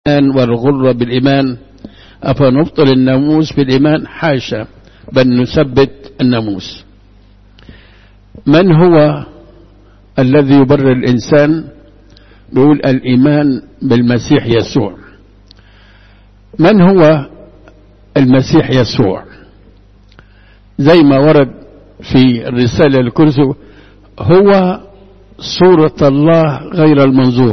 والغر بالإيمان أفنبطل الناموس بالإيمان؟ حاشا، بل نثبت الناموس. من هو الذي يبرر الإنسان؟ بيقول الإيمان بالمسيح يسوع. من هو المسيح يسوع؟ زي ما ورد في الرسالة الكرسي، هو صورة الله غير المنظور،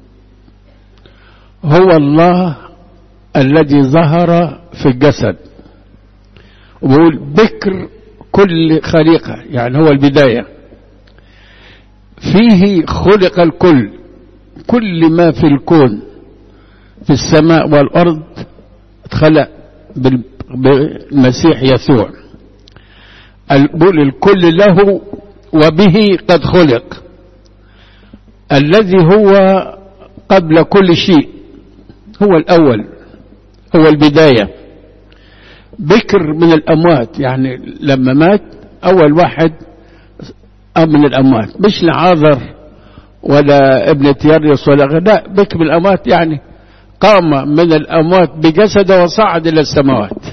هو الله الذي ظهر في الجسد، وبيقول بكر كل خليقة، يعني هو البداية، فيه خلق الكل، كل ما في الكون في السماء والأرض اتخلق بالمسيح يسوع. بيقول الكل له وبه قد خلق، الذي هو قبل كل شيء، هو الأول، هو البداية، بكر من الأموات، يعني لما مات أول واحد من الأموات، مش لعاذر ولا ابن تيريس ولا غيره، لا، بكر من الأموات يعني قام من الأموات بجسده وصعد إلى السماوات.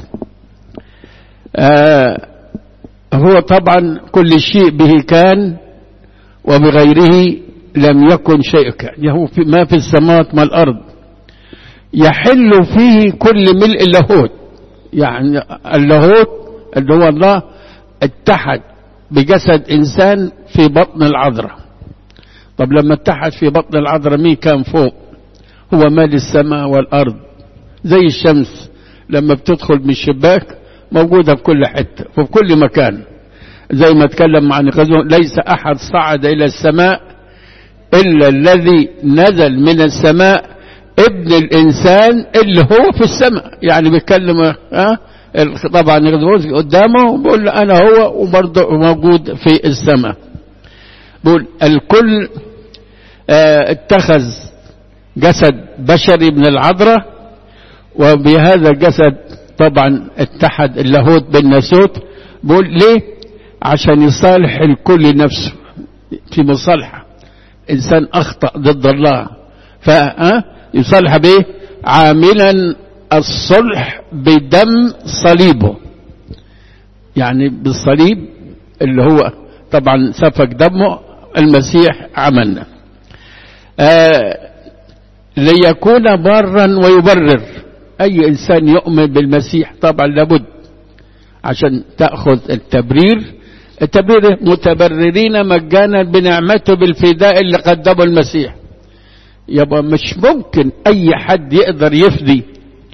هو طبعا كل شيء به كان، وبغيره لم يكن شيء كان، هو ما في السماوات ما الأرض، يحل فيه كل ملء اللاهوت، يعني اللاهوت اللي هو الله اتحد بجسد إنسان في بطن العذراء. طب لما اتحد في بطن العذراء مين كان فوق؟ هو مال السماء والأرض، زي الشمس لما بتدخل من الشباك موجودة في كل حتة وفي كل مكان، زي ما اتكلم عن نيقوذيوس، ليس أحد صعد إلى السماء إلا الذي نزل من السماء، ابن الإنسان اللي هو في السماء. يعني بيتكلم طبعا نيقوذيوس قدامه بيقول أنا هو، وبرضه موجود في السماء. بيقول الكل اتخذ جسد بشري من العذراء، وبهذا الجسد طبعا اتحد اللاهوت بالناسوت. بيقول ليه؟ عشان يصالح الكل نفسه، في مصالحة إنسان أخطأ ضد الله، يصالح به عاملا الصلح بدم صليبه، يعني بالصليب اللي هو طبعا سفك دمه المسيح عملنا ليكون بارا ويبرر. أي إنسان يؤمن بالمسيح طبعا لابد عشان تأخذ التبرير متبررين مجانا بنعمته بالفداء اللي قدمه المسيح. يبقى مش ممكن أي حد يقدر يفدي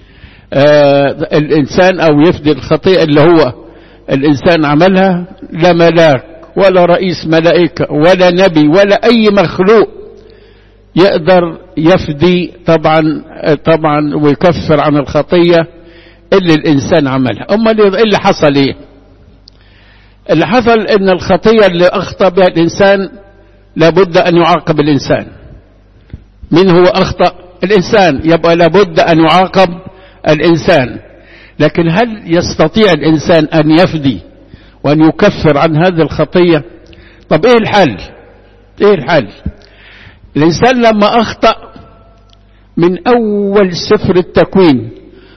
الإنسان أو يفدي الخطيئة اللي هو الإنسان عملها، لا ملاك ولا رئيس ملائكة ولا نبي ولا أي مخلوق يقدر يفدي طبعا ويكفر عن الخطية اللي الإنسان عملها. أمال اللي حصل إيه؟ اللي حصل إن الخطية اللي أخطأ بها الإنسان لابد أن يعاقب الإنسان. من هو أخطأ؟ الإنسان، يبقى لابد أن يعاقب الإنسان. لكن هل يستطيع الإنسان أن يفدي وأن يكفر عن هذه الخطية؟ طب إيه الحل؟ إيه الحل؟ الإنسان لما أخطأ من أول سفر التكوين،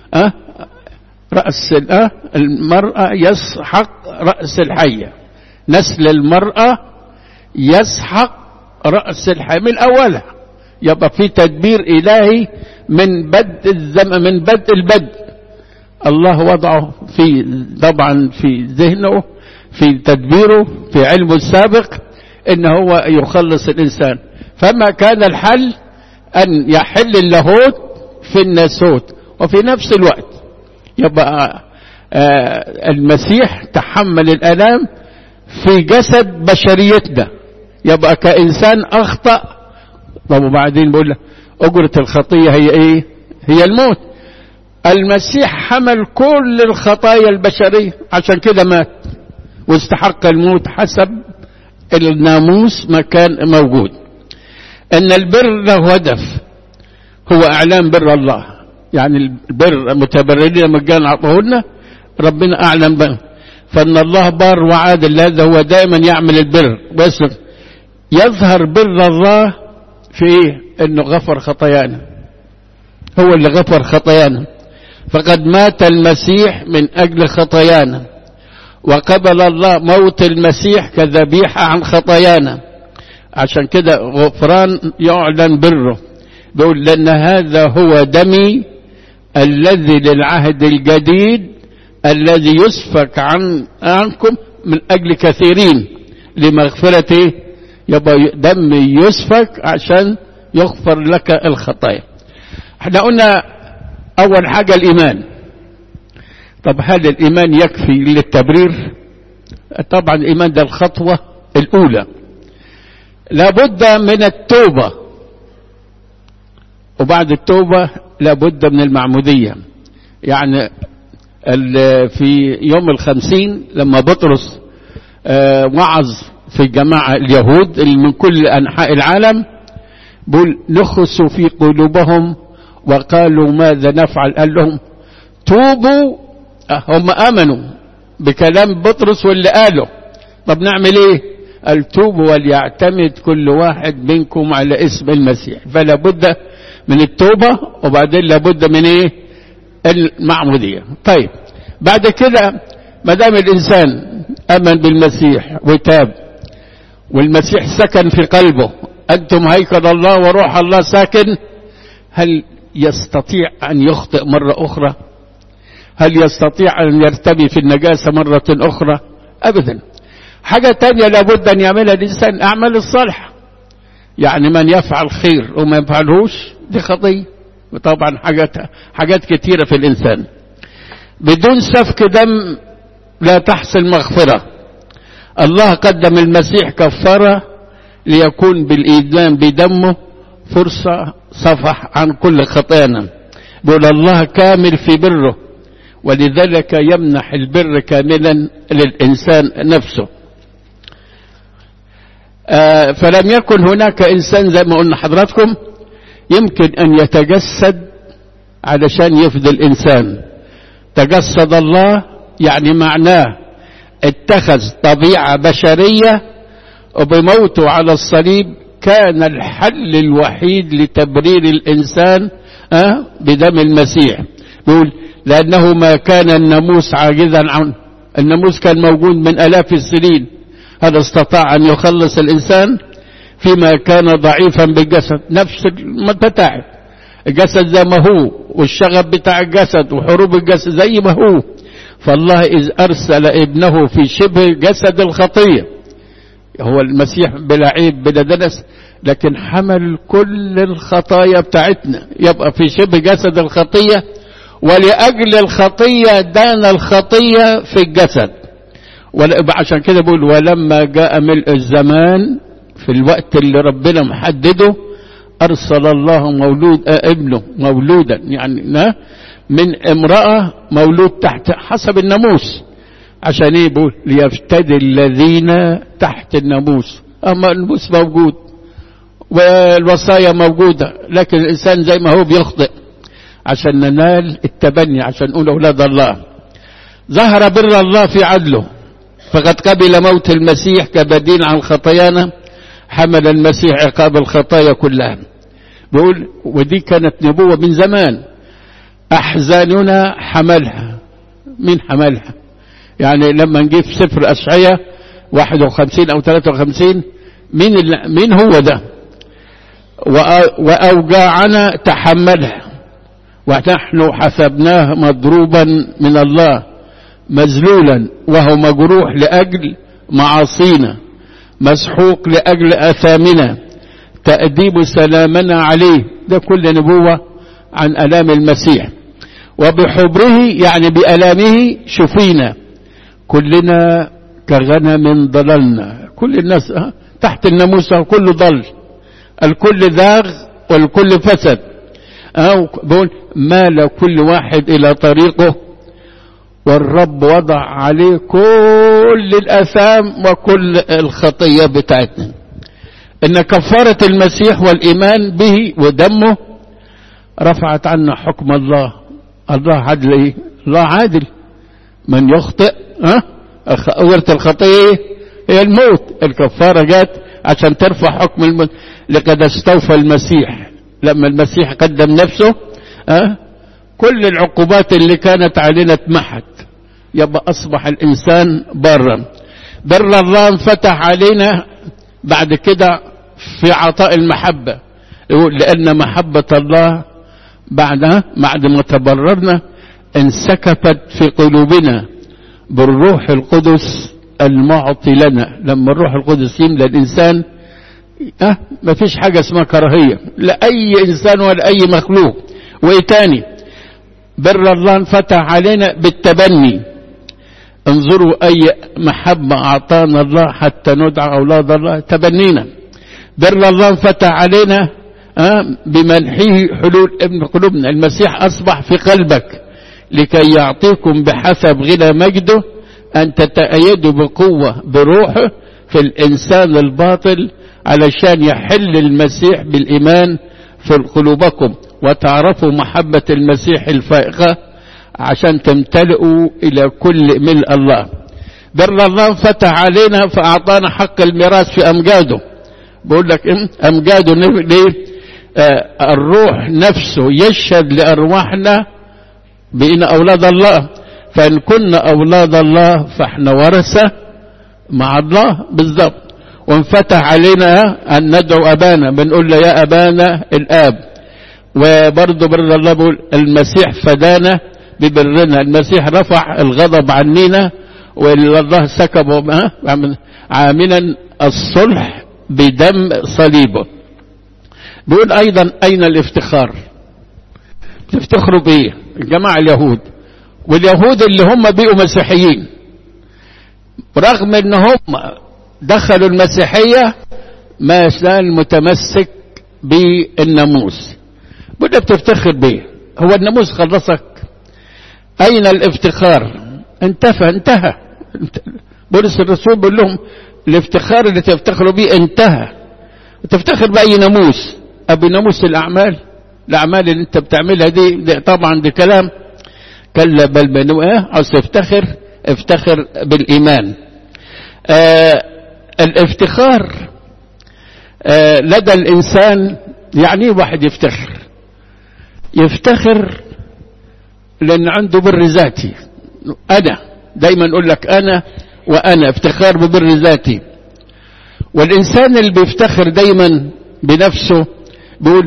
رأس المرأة يسحق رأس الحية، نسل المرأة يسحق رأس الحية من أولها. يبقى في تدبير إلهي من بدء الزمن، من بدء البدء الله وضعه طبعا في ذهنه، في تدبيره، في علمه السابق إن هو يخلص الإنسان. فما كان الحل أن يحل اللاهوت في الناسوت، وفي نفس الوقت يبقى المسيح تحمل الآلام في جسد بشريتنا، يبقى كإنسان أخطأ. طب وبعدين بقول له أجرة الخطية هي إيه؟ هي الموت. المسيح حمل كل الخطايا البشرية، عشان كده مات واستحق الموت حسب الناموس ما كان موجود. ان البر له هدف، هو اعلان بر الله، يعني البر متبررين مجانا عطاهولنا، ربنا اعلن به. فان الله بار وعادل، هذا هو دائما يعمل البر. بس يظهر بر الله في ايه؟ انه غفر خطايانا. هو اللي غفر خطايانا. فقد مات المسيح من أجل خطايانا، وقبل الله موت المسيح كذبيحة عن خطايانا. عشان كده غفران يعلن بره، بيقول لأن هذا هو دمي الذي للعهد الجديد الذي يسفك عنكم من أجل كثيرين لمغفرته. يبقى دم يسفك عشان يغفر لك الخطايا. احنا قلنا أول حاجة الإيمان. طب هل الإيمان يكفي للتبرير؟ طبعا الإيمان ده الخطوة الأولى. لابد من التوبة، وبعد التوبة لابد من المعمودية. يعني في يوم 50 لما بطرس وعظ في جماعة اليهود اللي من كل أنحاء العالم، بقول نخسوا في قلوبهم وقالوا ماذا نفعل؟ قال لهم توبوا. هم آمنوا بكلام بطرس واللي قاله. طب نعمل ايه؟ قال توبوا وليعتمد كل واحد منكم على اسم المسيح. فلا بد من التوبة، وبعدين لابد من ايه؟ المعمودية. طيب بعد كده ما دام الانسان امن بالمسيح وتاب والمسيح سكن في قلبه، انتم هيكل الله وروح الله ساكن، هل يستطيع ان يخطئ مرة اخرى؟ هل يستطيع ان يرتمي في النجاسة مرة اخرى؟ ابدا. حاجة تانية لابد ان يعملها الانسان، اعمال الصالحة. يعني من يفعل خير وما يفعلهوش دي خطية. وطبعا حاجات كتيرة في الانسان. بدون سفك دم لا تحصل مغفرة. الله قدم المسيح كفارة ليكون بالإيمان بدمه فرصة صفح عن كل خطايانا. بيقول الله كامل في بره، ولذلك يمنح البر كاملا للإنسان نفسه. فلم يكن هناك إنسان زي ما قلنا حضراتكم يمكن أن يتجسد علشان يفدي الإنسان. تجسد الله يعني معناه اتخذ طبيعة بشرية، وبموته على الصليب كان الحل الوحيد لتبرير الإنسان بدم المسيح. بيقول لأنه ما كان الناموس عاجزا عنه. الناموس كان موجود من آلاف السنين، هذا استطاع أن يخلص الإنسان فيما كان ضعيفا بالجسد. نفس المتاعب الجسد زي ما هو، والشغب بتاع الجسد وحروب الجسد زي ما هو. فالله إذ أرسل ابنه في شبه جسد الخطية، هو المسيح بلا عيب بلا دنس، لكن حمل كل الخطايا بتاعتنا، يبقى في شبه جسد الخطية. ولأجل الخطية دان الخطية في الجسد. عشان كده بقول ولما جاء ملء الزمان، في الوقت اللي ربنا محدده، أرسل الله ابنه مولودا، يعني من امرأة مولود تحت حسب الناموس. عشان ايه؟ بقول ليفتدي الذين تحت الناموس. اما الناموس موجود والوصايا موجودة، لكن الانسان زي ما هو بيخطئ. عشان ننال التبني، عشان نقول اولاد الله. ظهر بر الله في عدله، فقد قبل موت المسيح كبديل عن خطايانا. حمل المسيح عقاب الخطايا كلها. بقول ودي كانت نبوة من زمان. أحزاننا حملها. مين حملها؟ يعني لما نجيب سفر أشعياء 51 أو 53، مين هو ده؟ وأوجاعنا تحملها ونحن حسبناه مضروبا من الله مذلولا وهو مجروح لأجل معاصينا مسحوق لأجل أثامنا تأديب سلامنا عليه. ده كل نبوة عن ألام المسيح. وبحبره يعني بألامه شفينا كلنا كغنم ضللنا. كل الناس تحت الناموس كله ضل، الكل ذاغ والكل فسد. بقول مال كل واحد إلى طريقه والرب وضع عليه كل الآثام وكل الخطية بتاعتنا. إن كفارة المسيح والإيمان به ودمه رفعت عنا حكم الله. الله عدل إيه؟ الله عادل. من يخطئ ورث الخطية هي الموت. الكفارة جات عشان ترفع حكم الموت. لقد استوفى المسيح. لما المسيح قدم نفسه كل العقوبات اللي كانت علينا اتمحت، يبقى أصبح الإنسان برا. بر الله انفتح علينا بعد كده في عطاء المحبة، يقول لأن محبة الله بعد ما تبررنا انسكبت في قلوبنا بالروح القدس المعطي لنا. لما الروح القدس يملى الإنسان ما فيش حاجة اسمها كراهية لأي إنسان ولا أي مخلوق. وإيه تاني؟ بر الله انفتح علينا بالتبني. انظروا أي محبة أعطانا الله حتى ندعى أولاد الله، تبنينا. بر الله انفتح علينا بمنحه حلول ابن قلوبنا. المسيح أصبح في قلبك لكي يعطيكم بحسب غنى مجده أن تتأيدوا بقوة بروحه في الإنسان الباطل، علشان يحل المسيح بالإيمان في قلوبكم وتعرفوا محبة المسيح الفائقة عشان تمتلئوا إلى كل ملء الله. بر الله انفتح علينا فأعطانا حق الميراث في أمجاده. بقول لك أمجاده ليه؟ الروح نفسه يشهد لأرواحنا بإن أولاد الله، فإن كنا أولاد الله فإحنا ورثة مع الله بالضبط. وانفتح علينا أن ندعو أبانا، بنقول له يا أبانا الآب. وبرضه بر الله بقول المسيح فدانا ببرنا. المسيح رفع الغضب عننا والله سكبه عاملا الصلح بدم صليبه. بيقول أيضا أين الافتخار؟ تفتخروا بإيه؟ الجماعة اليهود، واليهود اللي هم بقوا مسيحيين رغم ان هم دخلوا المسيحية ما زال متمسك بالناموس. بدأ بتفتخر بيه؟ هو الناموس خلصك؟ أين الافتخار؟ انتهى. بولس الرسول بيقول لهم الافتخار اللي تفتخروا بيه انتهى. تفتخر بأي ناموس؟ أبي ناموس الأعمال اللي انت بتعملها دي طبعا دي كلام. كلا بل بنوء عاوز افتخر بالإيمان. الافتخار لدى الإنسان يعني واحد يفتخر لأن عنده بر ذاتي. أنا دايما أقول لك أنا وأنا، افتخار ببر ذاتي. والإنسان اللي بيفتخر دايما بنفسه بيقول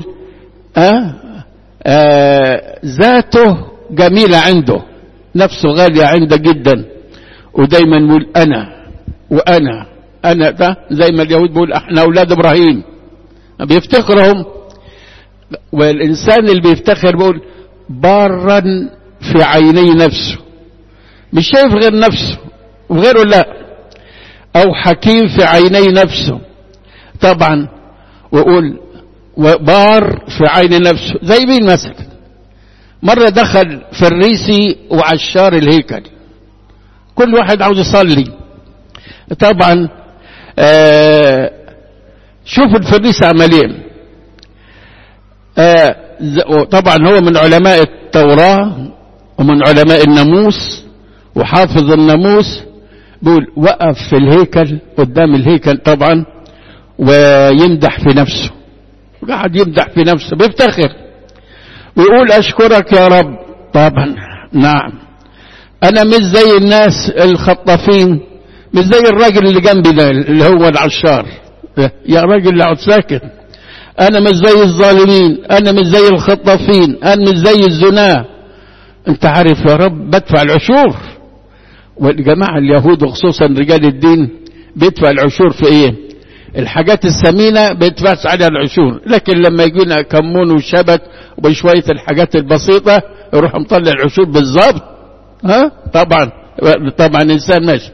ذاته جميلة عنده، نفسه غالية عنده جدا، ودايما يقول أنا ده زي ما اليهود بيقول احنا أولاد إبراهيم بيفتخرهم. والإنسان اللي بيفتخر بيقول بارا في عيني نفسه، مش شايف غير نفسه وغيره لا، أو حكيم في عيني نفسه طبعا. ويقول وبار في عين نفسه زي مين مثلا؟ مرة دخل فريسي وعشار الهيكل، كل واحد عاوز يصلي طبعا. شوف الفريسي عملين. طبعا هو من علماء التوراة ومن علماء الناموس وحافظ الناموس. بيقول وقف في الهيكل قدام الهيكل طبعا ويمدح في نفسه، قاعد يمدح في نفسه بيفتخر ويقول أشكرك يا رب. طبعا نعم أنا مش زي الناس الخطافين، مش زي الراجل اللي جنبي ده اللي هو العشار، يا راجل اللي عد ساكت. أنا مش زي الظالمين، أنا مش زي الخطافين، أنا مش زي الزنا. أنت عارف يا رب بدفع العشور. والجماعة اليهود وخصوصا رجال الدين بيدفع العشور في إيه؟ الحاجات الثمينة بيدفعش عليها العشور، لكن لما يجينا كمون وشبت وبشوية الحاجات البسيطة يروح مطلع العشور بالضبط. طبعا إنسان ماشي.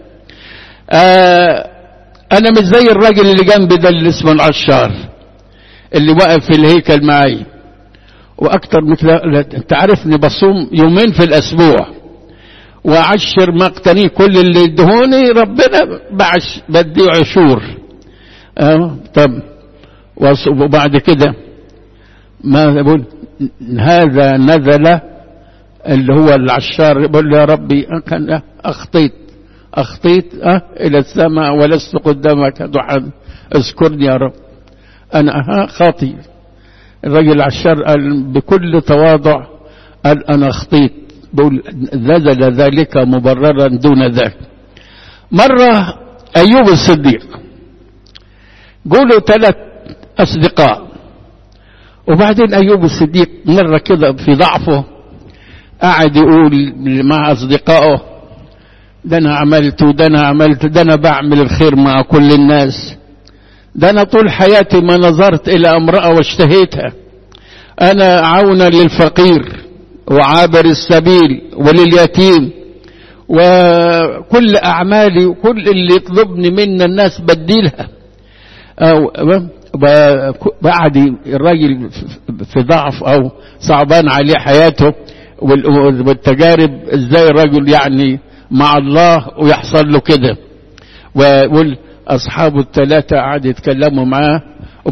أنا مش زي الراجل اللي جنبي ده اللي اسمه العشار اللي واقف في الهيكل معي. وأكتر مثل أنت عارفني بصوم يومين في الأسبوع وأعشر مقتني كل اللي يدهوني ربنا بدي عشور. طب وبعد كده ما يقول هذا نزل اللي هو العشار يقول يا ربي كان أخطيت إلى السماء ولست قدامك دحا، اذكرني يا رب أنا خاطي. الرجل العشار قال بكل تواضع قال أنا أخطيت، بقول نزل ذلك مبررا دون ذاك. مرة أيوب الصديق قولوا 3 أصدقاء، وبعدين أيوب الصديق مرة كده في ضعفه قاعد يقول مع أصدقائه ده أنا عملت وده أنا عملت، ده أنا بعمل الخير مع كل الناس، ده أنا طول حياتي ما نظرت إلى امرأة واشتهيتها، أنا عونا للفقير وعابر السبيل ولليتيم، وكل أعمالي وكل اللي يطلبني من الناس بديلها. بعد الراجل في ضعف أو صعبان عليه حياته والتجارب، ازاي الرجل يعني مع الله ويحصل له كده. واصحابه ال3 قعدوا يتكلموا معاه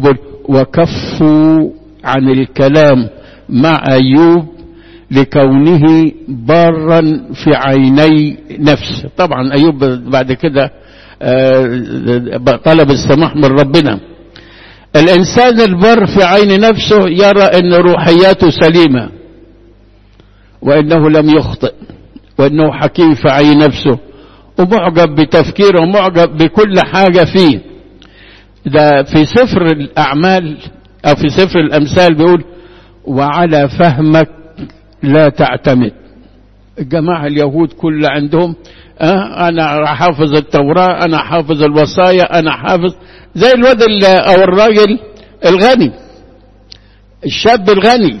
وكفوا عن الكلام مع أيوب لكونه بارا في عيني نفسه. طبعا أيوب بعد كده طلب السماح من ربنا. الإنسان البر في عين نفسه يرى أن روحياته سليمة وأنه لم يخطئ وأنه حكيم في عين نفسه ومعجب بتفكيره ومعجب بكل حاجة فيه. ده في سفر الأعمال أو في سفر الأمثال بيقول وعلى فهمك لا تعتمد. الجماعة اليهود كل عندهم أنا حافظ التوراة، أنا حافظ الوصايا، أنا حافظ، زي الواد أو الراجل الغني، الشاب الغني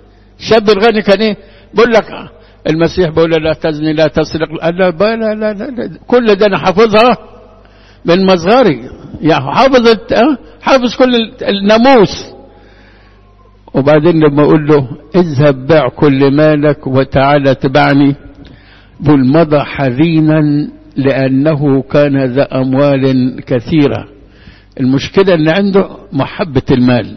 كان إيه بقول لك المسيح بقول لا تزني لا تسرق، لا لا لا لا كل ده أنا حافظها من مصغري، يعني حافظ كل الناموس. وبعدين لما أقول له اذهب بيع كل مالك وتعالى تبعني، بل مضى حزينا لأنه كان ذا أموال كثيرة. المشكلة اللي عنده محبة المال.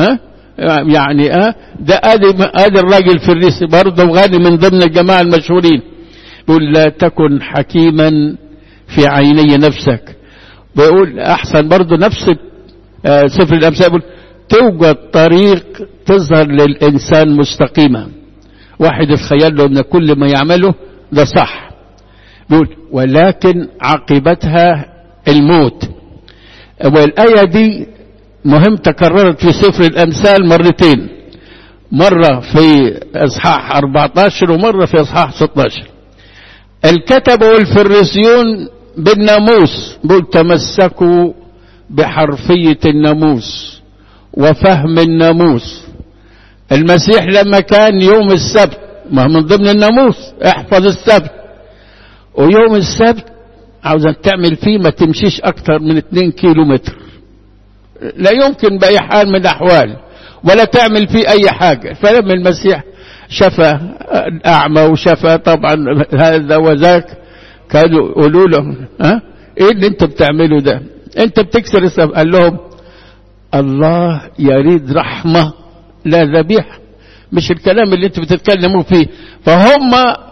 يعني ده ادي الراجل في الريس برضه غني من ضمن الجماعة المشهورين. بيقول لا تكن حكيما في عيني نفسك. بيقول احسن برضه نفس سفر الامثال بيقول توجد طريق تظهر للانسان مستقيمة، واحد يتخيل له ان كل ما يعمله ده صح. بيقول ولكن عاقبتها الموت. والآية دي مهم تكررت في سفر الأمثال مرتين، مرة في إصحاح 14 ومرة في إصحاح 16. الكتبة والفريسيون بالناموس بيقول تمسكوا بحرفية الناموس وفهم الناموس. المسيح لما كان يوم السبت ما من ضمن الناموس احفظ السبت، ويوم السبت عاوزك تعمل فيه ما تمشيش أكتر من 2 كيلومتر، لا يمكن بأي حال من الأحوال ولا تعمل فيه أي حاجة. فلما المسيح شفى الأعمى وشفى طبعا هذا وذاك كانوا يقولوا له إيه اللي أنت بتعمله ده؟ أنت بتكسر السبت. قال لهم الله يريد رحمة لا ذبيحة، مش الكلام اللي أنت بتتكلموا فيه. فهم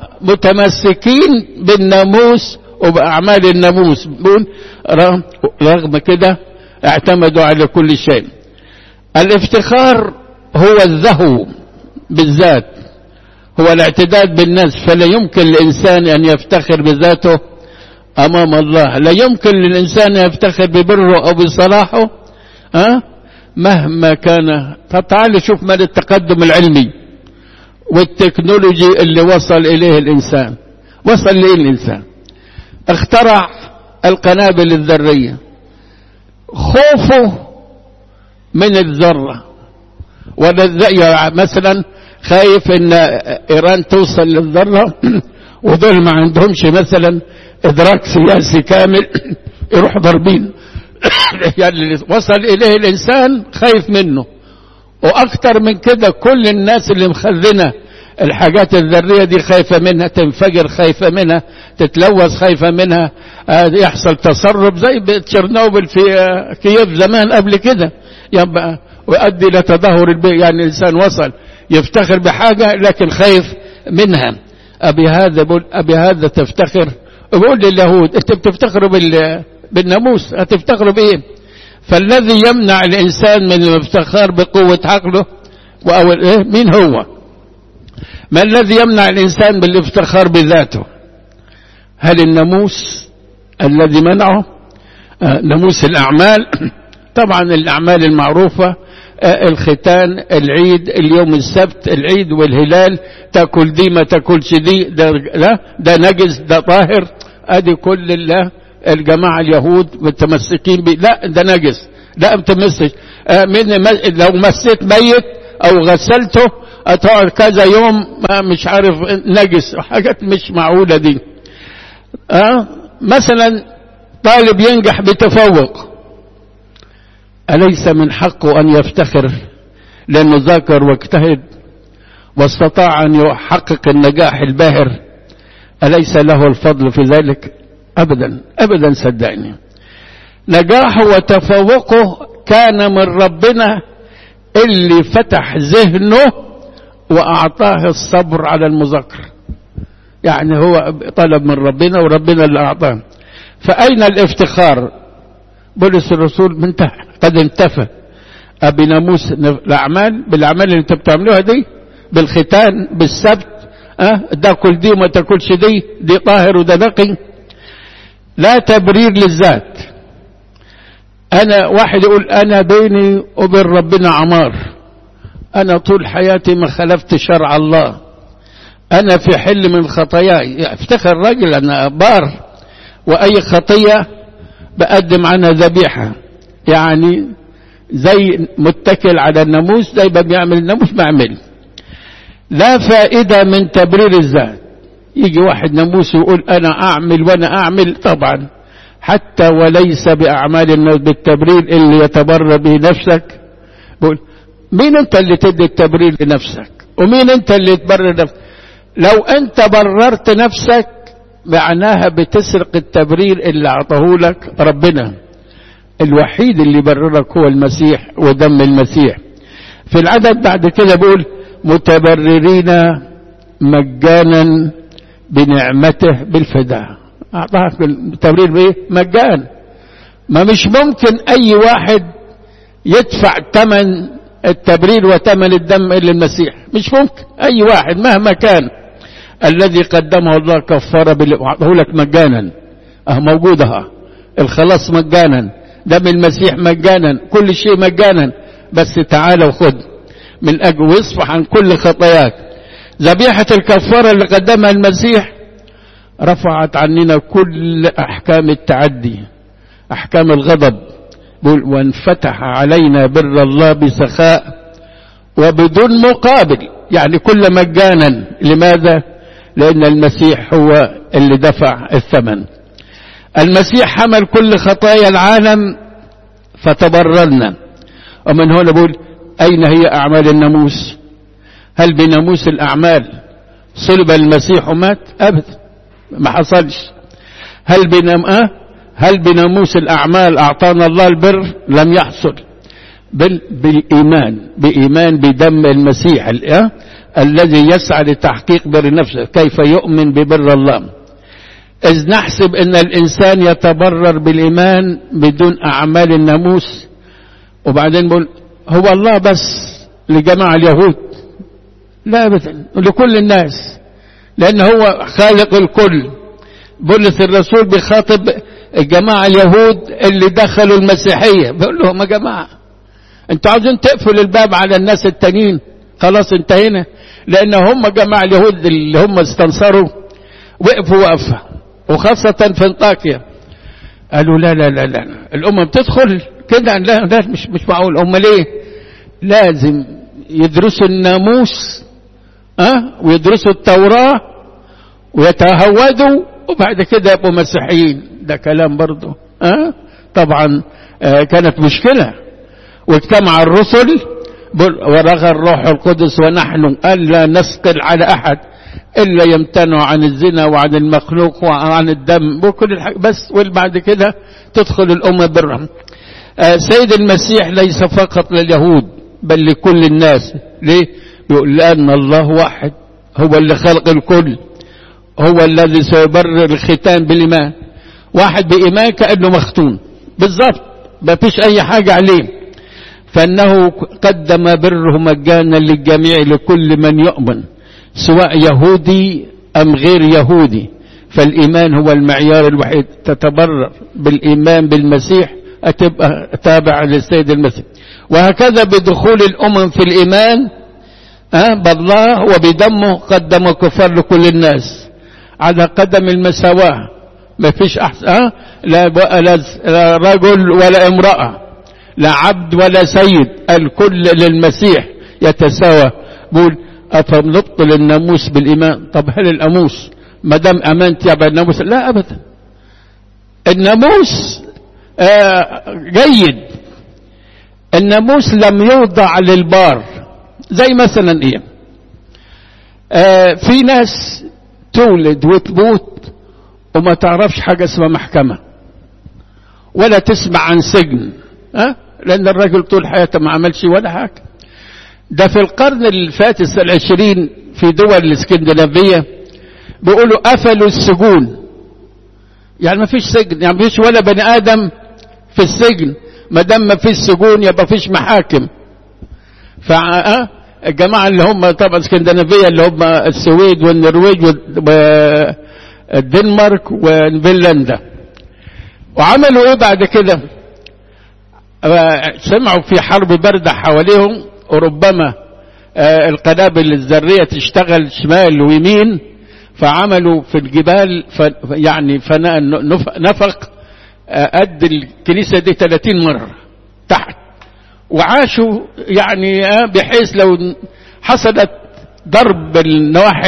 متمسكين بالناموس وبأعمال الناموس، رغم كده اعتمدوا على كل شيء. الافتخار هو الذهو بالذات، هو الاعتداد بالناس. فلا يمكن للإنسان أن يفتخر بذاته أمام الله، لا يمكن للإنسان أن يفتخر ببره أو بصلاحه مهما كان. تعال شوف من التقدم العلمي والتكنولوجي اللي وصل إليه الإنسان. وصل لإيه الإنسان؟ اخترع القنابل الذرية، خوفه من الذرة. مثلا خايف ان ايران توصل للذرة ودول ما عندهمش مثلا ادراك سياسي كامل يروح ضربين. يعني وصل اليه الانسان خايف منه. واكتر من كده كل الناس اللي مخزنة الحاجات الذرية دي خايفة منها تنفجر، خايفة منها تتلوث، خايفة منها يحصل تسرب زي بتشيرنوبل في كييف زمان قبل كده، يبقى ويؤدي إلى تدهور البيئة. يعني الإنسان وصل يفتخر بحاجة لكن خايف منها. أبي هذا تفتخر؟ بقول لليهود أنت بتفتخروا بالناموس، هتفتخروا بإيه؟ فالذي يمنع الإنسان من الافتخار بقوة عقله مين هو؟ ما الذي يمنع الإنسان بالافتخار بذاته؟ هل الناموس الذي منعه؟ ناموس الأعمال. طبعا الأعمال المعروفة، الختان، العيد، اليوم السبت، العيد والهلال، تأكل دي ما تأكلش دي، ده نجس ده طاهر. ادي كل الله الجماعة اليهود متمسكين به، لا ده نجس، لا متمسك. لو مسيت ميت او غسلته هتقعد كذا يوم مش عارف نجس، حاجات مش معقولة دي. مثلا طالب ينجح بتفوق، أليس من حقه أن يفتخر لأنه ذاكر واجتهد واستطاع أن يحقق النجاح الباهر؟ أليس له الفضل في ذلك؟ أبدا أبدا، صدقني. نجاحه وتفوقه كان من ربنا اللي فتح ذهنه وأعطاه الصبر على المذاكرة. يعني هو طلب من ربنا وربنا اللي أعطاه. فأين الافتخار؟ بولس الرسول منتهى قد انتفى بناموس الأعمال، بالأعمال اللي انت بتعملوها دي، بالختان، بالسبت، تاكل دي وما تاكلش دي طاهر وده نقي. لا تبرير للذات. أنا واحد يقول أنا بيني وبين ربنا عمار، أنا طول حياتي ما خلفت شرع الله، أنا في حل من خطاياي. افتخر راجل أنا بار، وأي خطية بقدم عنها ذبيحة، يعني زي متكل على الناموس، زي ما بيعمل الناموس بعمل. لا فائدة من تبرير الذات. يجي واحد ناموس ويقول أنا أعمل وأنا أعمل، طبعا حتى وليس بأعمال الناس بالتبرير اللي يتبرر به نفسك. بقول مين أنت اللي تدي التبرير لنفسك؟ ومين أنت اللي تبرر نفسك؟ لو أنت بررت نفسك معناها بتسرق التبرير اللي أعطاه لك ربنا. الوحيد اللي بررك هو المسيح ودم المسيح. في العدد بعد كده بقول متبررين مجانا بنعمته بالفداء. أعطاك التبرير بإيه؟ مجان. ما مش ممكن أي واحد يدفع ثمن التبرير وثمن الدم إلا المسيح، مش ممكن. أي واحد مهما كان الذي قدمه الله كفارة أعطاه لك مجانا. موجودها الخلاص مجانا، دم المسيح مجانا، كل شيء مجانا. بس تعال وخد من أجل واصفح عن كل خطاياك. ذبيحة الكفارة اللي قدمها المسيح رفعت عننا كل أحكام التعدي، أحكام الغضب. وانفتح علينا بر الله بسخاء وبدون مقابل، يعني كل مجانا. لماذا؟ لأن المسيح هو اللي دفع الثمن. المسيح حمل كل خطايا العالم فتبررنا. ومن هنا بقول أين هي أعمال الناموس؟ هل بناموس الأعمال صلب المسيح ومات؟ أبدا، ما حصلش. هل بناموس الأعمال أعطانا الله البر؟ لم يحصل. بل بإيمان بدم المسيح الذي يسعى لتحقيق بر نفسه. كيف يؤمن ببر الله؟ إذ نحسب أن الإنسان يتبرر بالإيمان بدون أعمال الناموس. وبعدين بقول هو الله بس لجماعة اليهود؟ لا أبدا، لكل الناس، لأن هو خالق الكل. بولس الرسول بيخاطب الجماعة اليهود اللي دخلوا المسيحية، بيقول لهم يا جماعة انتوا عاوزين تقفل الباب على الناس التانيين؟ خلاص انتهينا. لأن هم جماعة اليهود اللي هم استنصروا وقفوا وقفة، وخاصة في انطاكيا قالوا لا لا لا لا الأمم تدخل كده، لا مش معقول. هم ليه؟ لازم يدرسوا الناموس ويدرسوا التوراة ويتهودوا وبعد كده يبقوا مسيحيين. ده كلام برضه طبعا كانت مشكلة. واجتمع الرسل ورغى الروح القدس ونحن ألا نثقل على أحد إلا يمتنع عن الزنا وعن المخلوق وعن الدم وكل الحاجة بس. وبعد كده تدخل الأمة بالرحمة. سيد المسيح ليس فقط لليهود بل لكل الناس. ليه؟ بيقول لأن الله واحد، هو اللي خلق الكل، هو الذي سيبرر الختان بالإيمان. واحد بإيمان كأنه مختون بالضبط، ما فيش أي حاجة عليه. فإنه قدم بره مجانا للجميع لكل من يؤمن، سواء يهودي أم غير يهودي، فالإيمان هو المعيار الوحيد. تتبرر بالإيمان بالمسيح أتبقى تابع للسيد المسيح. وهكذا بدخول الأمم في الإيمان بالله وبدمه قدم كفار لكل الناس على قدم المساواة. ما فيش أحسن لا رجل ولا امرأة، لا عبد ولا سيد، الكل للمسيح يتساوى. بقول أفنبطل الناموس بالإيمان؟ طب هل الناموس ما دام امنت يبقى الناموس؟ لا ابدا، الناموس جيد. الناموس لم يوضع للبار. زي مثلا ايه، في ناس تولد وتموت وما تعرفش حاجة اسمها محكمة ولا تسمع عن سجن، لأن الرجل طول حياته ما عملش ولا حاجة. ده في القرن الفات 20 في دول الاسكندنافية بيقولوا قفلوا السجون، يعني ما فيش سجن، يعني ما فيش ولا بني آدم في السجن. ما دام ما فيش سجون يبقى فيش محاكم. الجماعة اللي هم طبعا اسكندنافية اللي هم السويد والنرويج والدنمارك وفنلندا، وعملوا ايه بعد كده؟ سمعوا في حرب باردة حواليهم، وربما القنابل الذرية تشتغل شمال ويمين، فعملوا في الجبال يعني نفق قد الكنيسة دي 30 مرة تحت، وعاشوا يعني بحيث لو حصلت ضرب بالنواحي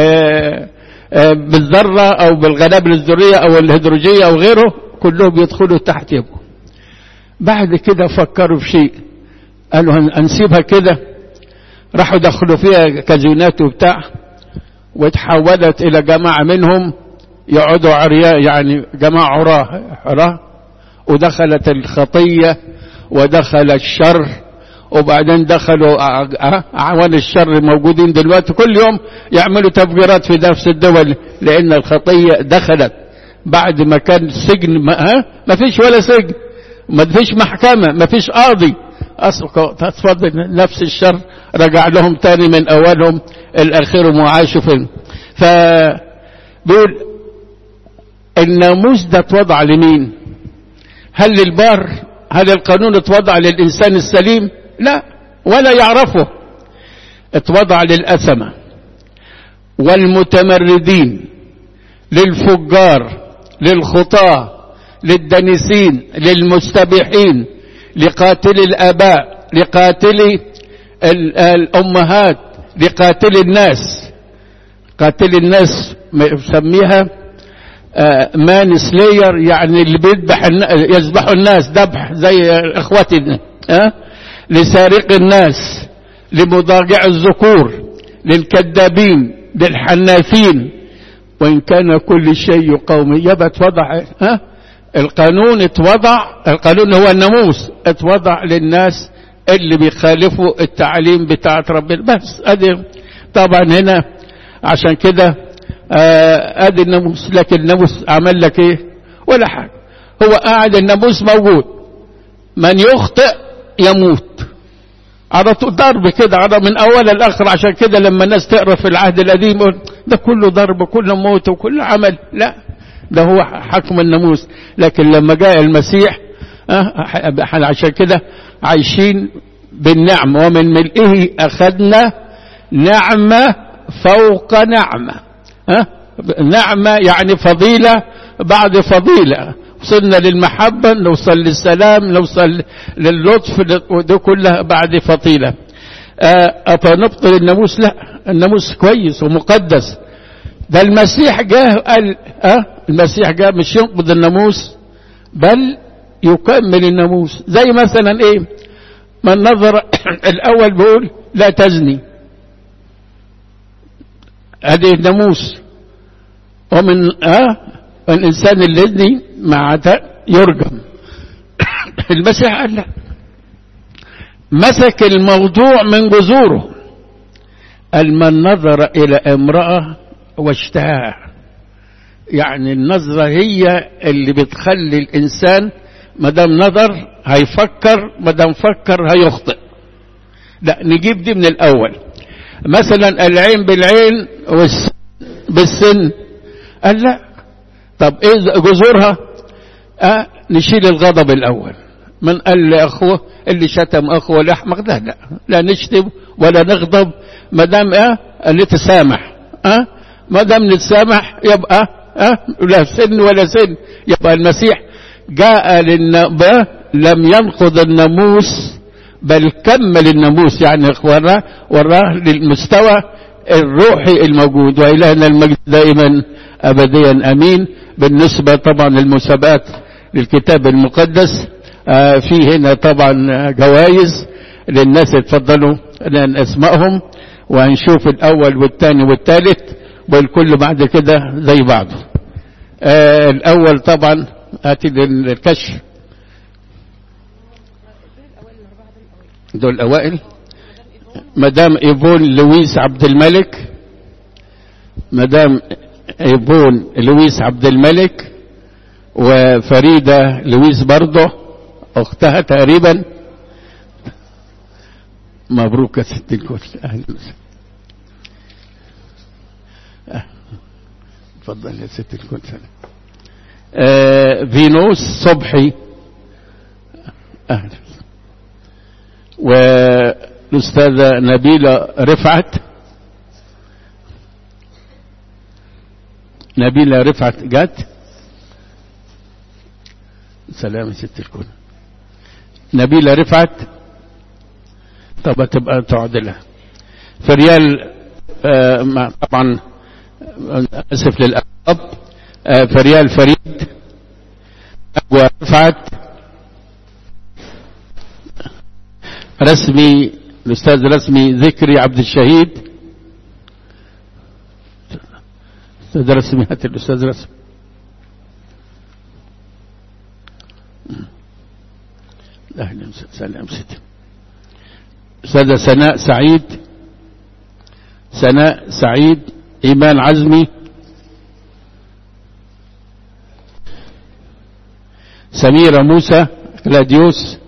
بالذرة أو بالقنابل الذرية أو الهيدروجية أو غيره كلهم يدخلوا تحت يبقوا. بعد كده فكروا في شيء، قالوا هنسيبها كده. راحوا دخلوا فيها كازينات وبتاع، وتحولت إلى جماعة منهم يقعدوا عرياء، يعني جماعة عراه، ودخلت الخطية ودخل الشر، وبعدين دخلوا أعوان الشر موجودين دلوقتي كل يوم يعملوا تفجيرات في نفس الدول، لأن الخطية دخلت بعد ما كان السجن ما فيش ولا سجن، ما فيش محكمة، ما فيش قاضي، تفضل نفس الشر رجع لهم تاني من أولهم الأخير وعاشوا فين. فبيقول الناموس ده اتوضع لمين؟ هل للبار؟ هل القانون اتوضع للإنسان السليم؟ لا، ولا يعرفه. اتوضع للأثمة والمتمردين، للفجار، للخطاة، للدنسين، للمستبيحين، لقاتل الآباء، لقاتل الأمهات، لقاتل الناس. قاتل الناس يسميها مان سلاير، يعني اللي يذبحوا الناس ذبح زي اخواتنا. لسارق الناس، لمضاجع الذكور، للكذابين، للحناثين. وإن كان كل شيء قومي يبقى اتوضع القانون. القانون هو الناموس، اتوضع للناس اللي بيخالفوا التعليم بتاعت ربنا بس. ادي طبعا هنا عشان كده ادي الناموس. لكن الناموس عمل لك ايه؟ ولا حاجه. هو قاعد الناموس موجود، من يخطئ يموت على طول، ضرب كده على من اول الاخر. عشان كده لما الناس تقرا في العهد القديم ده كله ضرب، كله موت، وكله عمل. لا، ده هو حكم الناموس. لكن لما جاء المسيح احنا عشان كده عايشين بالنعمة، ومن ملئه أخذنا نعمة فوق نعمة. نعمة يعني فضيلة بعد فضيلة. وصلنا للمحبة، نوصل للسلام، نوصل للطف، ده كله بعد فضيلة. أفنبطل الناموس؟ لا، الناموس كويس ومقدس. ده المسيح جاء قال المسيح جاء مش ينقض الناموس بل يكمل الناموس. زي مثلا ايه؟ من نظر الاول بيقول لا تزني، هذه الناموس. ومن الانسان اللي يزني مع يرجم. المسيح قال لا، مسك الموضوع من جذوره. قال من نظر الى امرأة واشتهاها، يعني النظرة هي اللي بتخلي الانسان ما دام نظر هيفكر، ما دام فكر هيخطئ. لا، نجيب دي من الاول. مثلا العين بالعين والسن بالسن، قال لا. طب ايه جذورها؟ نشيل الغضب الاول. من قال لاخوه اللي شتم اخوه لحمك ده، لا نشتم ولا نغضب، ما دام نتسامح. ما دام نتسامح يبقى لا سن ولا سن. يبقى المسيح جاء لم ينقض الناموس بل كمل الناموس، يعني وراه للمستوى الروحي الموجود. وإلهنا المجد دائما أبديا أمين. بالنسبة طبعا للمسابقات للكتاب المقدس، في هنا طبعا جوائز للناس يتفضلوا لأن اسمائهم، وهنشوف الأول والثاني والثالث، والكل بعد كده زي بعضه. الأول طبعا هاتي الكشف. دول الأوائل: مدام إيفون لويس عبد الملك، مدام إيفون لويس عبد الملك، وفريدة لويس برضه أختها تقريبا. مبروك يا ست الكل، أهلا وسهلا. اتفضل يا ست الكل. فينوس صبحي، أهلا. والأستاذة نبيلة رفعت، نبيلة رفعت جات. سلام يا ست الكل. نبيلة رفعت، طب تبقى تقعد لها. فريال طبعا اسف للأب، فريال فريد ورفعت. رسمي الأستاذ رسمي ذكري عبد الشهيد. أستاذ رسمي، هات الأستاذ رسمي. أهلا وسهلا ستي. أستاذة سناء سعيد، سناء سعيد. إيمان عزمي، سميرة موسى كلاديوس،